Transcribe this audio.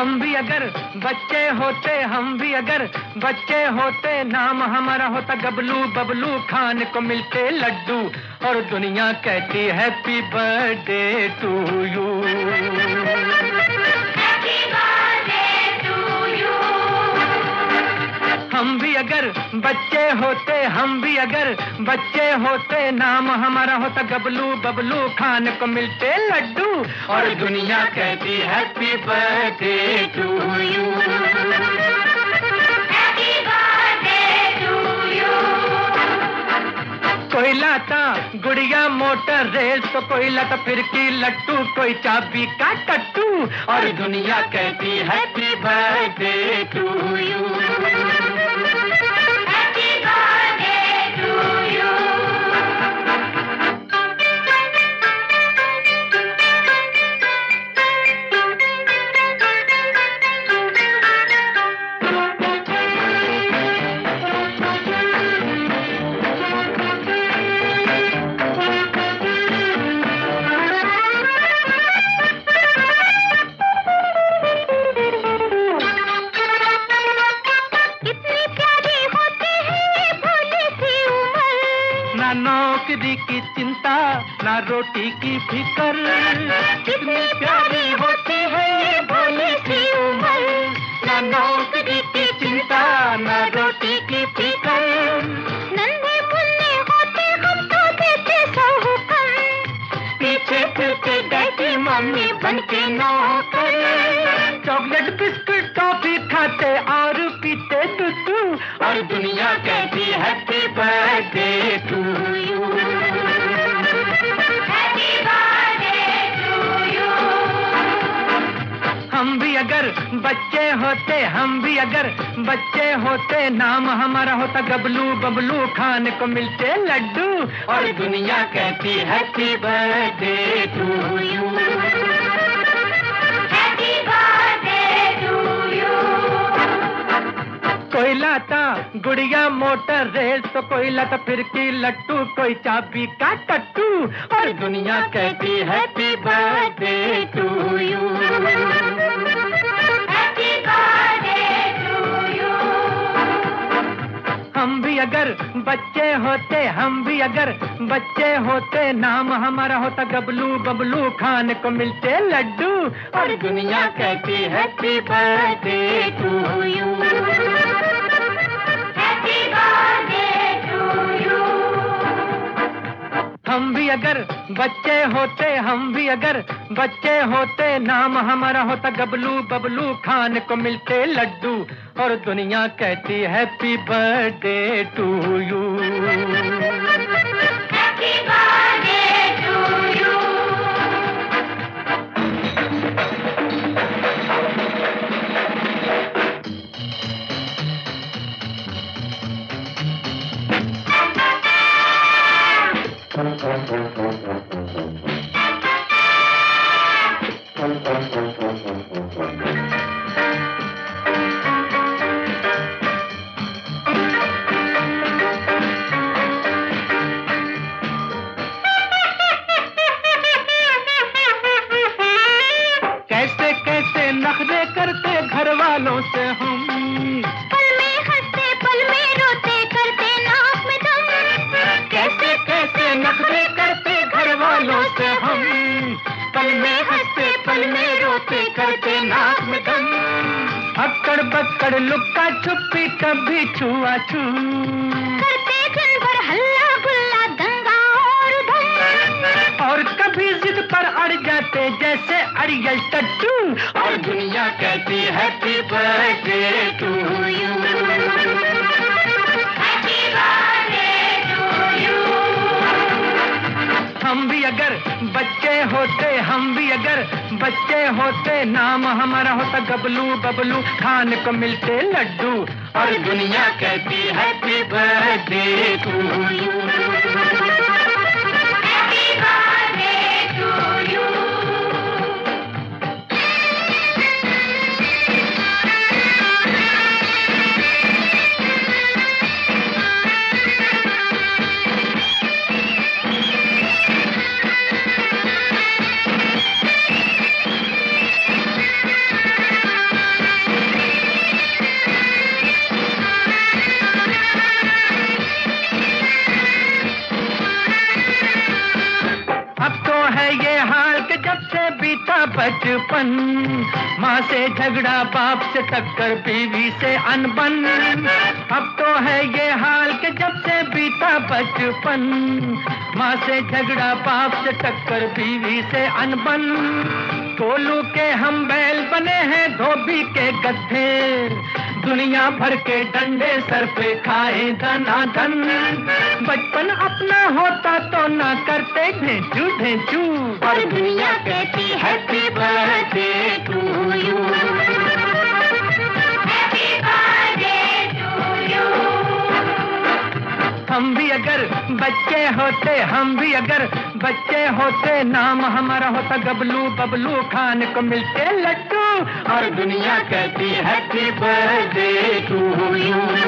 हम भी अगर बच्चे होते, हम भी अगर बच्चे होते, नाम हमारा होता गबलू बबलू, खाने को मिलते लड्डू और दुनिया कहती हैप्पी बर्थडे टू यू। हम भी अगर बच्चे होते, हम भी अगर बच्चे होते, नाम हमारा होता गबलू बबलू, खाने को मिलते लड्डू और दुनिया कहती हैप्पी बर्थडे टू यू। कोई लाता गुड़िया मोटर रेल तो कोई लाता फिरकी लट्टू, कोई चाबी का टट्टू और दुनिया कहती हैप्पी बर्थडे टू यू। नौकरी की चिंता ना रोटी की फिकर, कितनी प्यारी होती है ये भोली सी उम्र। ना नौकरी की चिंता ना रोटी की फिकर, नन्हे मुन्ने होते हम तो देते सौ हुक्म, पीछे फिरते डैडी मम्मी बनके नौकर। चॉकलेट बिस्कुट टॉफी खाते और पीते दूध और दुनिया कहती हैप्पी बर्थडे टू यू। हम भी अगर बच्चे होते, हम भी अगर बच्चे होते, नाम हमारा होता गबलू बबलू, खाने को मिलते लड्डू और दुनिया कहती हैप्पी बर्थडे टू यू। कोई लाता गुड़िया मोटर रेल तो कोई लाता फिरकी लट्टू, कोई चाबी का टट्टू और दुनिया कहती हैप्पी बर्थडे टू यू। हम भी अगर बच्चे होते, हम भी अगर बच्चे होते, नाम हमारा होता गबलू बबलू, खाने को मिलते लड्डू और दुनिया कहती हैप्पी बर्थडे टू यू। हम भी अगर बच्चे होते, हम भी अगर बच्चे होते, नाम हमारा होता गबलू बबलू, खाने को मिलते लड्डू और दुनिया कहती हैप्पी बर्थडे टू यू। कैसे कैसे नखरे करते घर वालों से हम, पल में हंसते पल में रोते, करते नाक में दम। कैसे कैसे नखरे करते घर वालों से हम, पल में हंसते पल में रोते, करते नाक में दम। अक्कड़ बक्कड़ लुक्का छुपी कभी छुआ छू, करते दिन भर हल्ला गुल्ला दंगा और धम। और कभी जिद पर अड़ जाते जैसे अड़ियल टट्टू और दुनिया कहती हैप्पी बर्थडे टू यू। हम भी अगर बच्चे होते, हम भी अगर बच्चे होते, नाम हमारा होता गबलू बबलू, खाने को मिलते लड्डू और दुनिया कहती हैप्पी बर्थडे टू यू। बचपन। माँ से झगड़ा, बाप से टक्कर, बीवी से अनबन। अब तो है ये हाल कि जब से बीता बचपन। माँ से झगड़ा, बाप से टक्कर, बीवी से अनबन। कोलू के हम बैल बने हैं, धोबी के गद्धे। दुनिया भर के डंडे सर पे खाए धनाधन। बचपन अपना होता तो ना करते ढेंचू ढेंचू। और दुनिया कहती happy birthday to you, happy birthday to you. हम भी अगर बच्चे होते, हम भी अगर बच्चे होते, नाम हमारा होता गबलू बबलू, खाने को मिलते लड्डू। और दुनिया कहती हैप्पी बर्थडे टू यू।